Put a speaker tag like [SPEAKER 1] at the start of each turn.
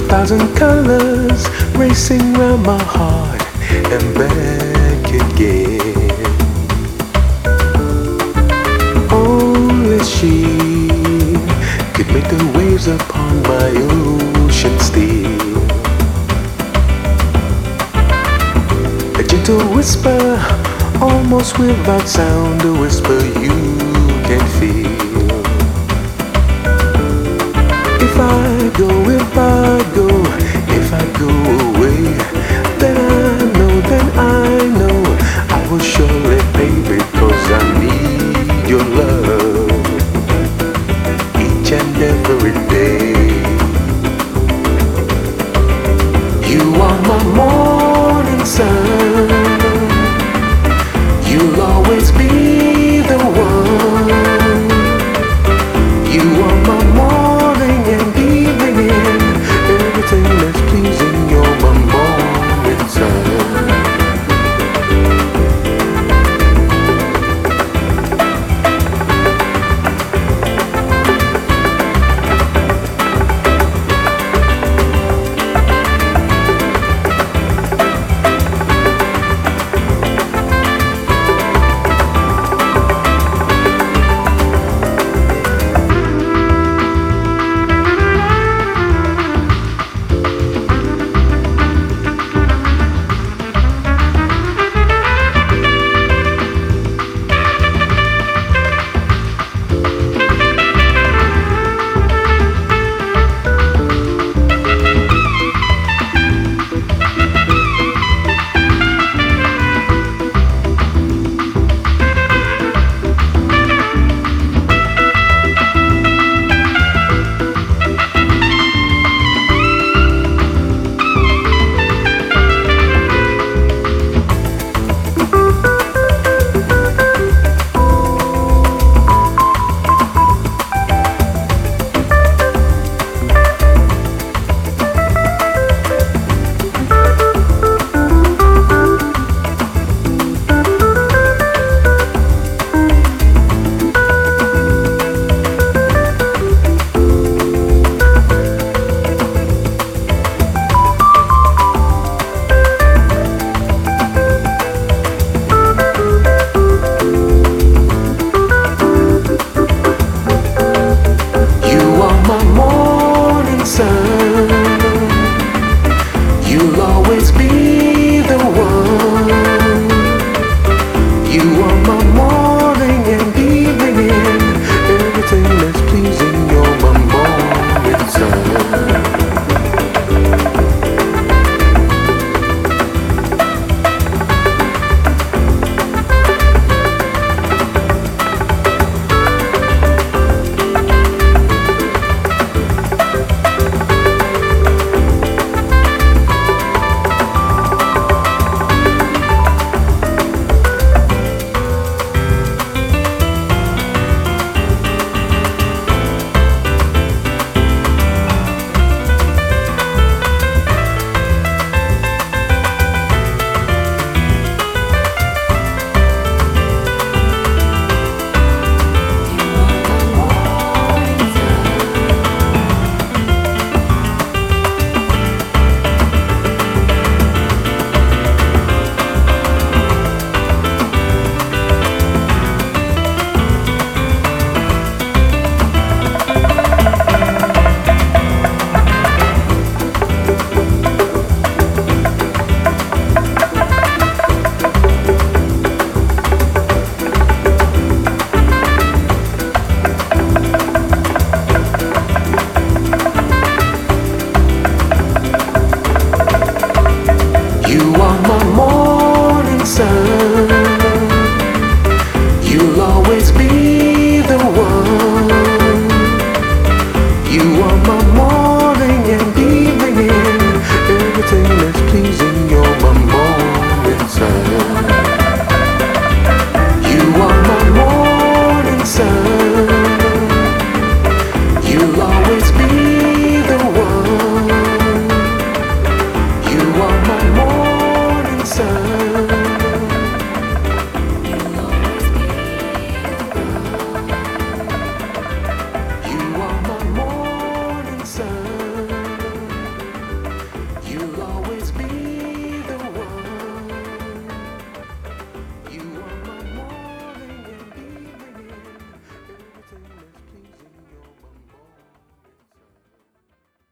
[SPEAKER 1] thousand colors racing round my heart and back again. Only she could make the waves upon my ocean still. A gentle whisper, almost without sound, a whisper you can feel. If I go, if I go away, then I know I will surely pay, because I need your love each and every day. You are my morning sun, you'll always be the one. You are my morning and evening, everything that's pleasing, you're my morning sun. You'll always be the one. You are my morning and evening, everything that's pleasing, you're my morning sun. You are my morning sun. You'll always be the one. You are my morning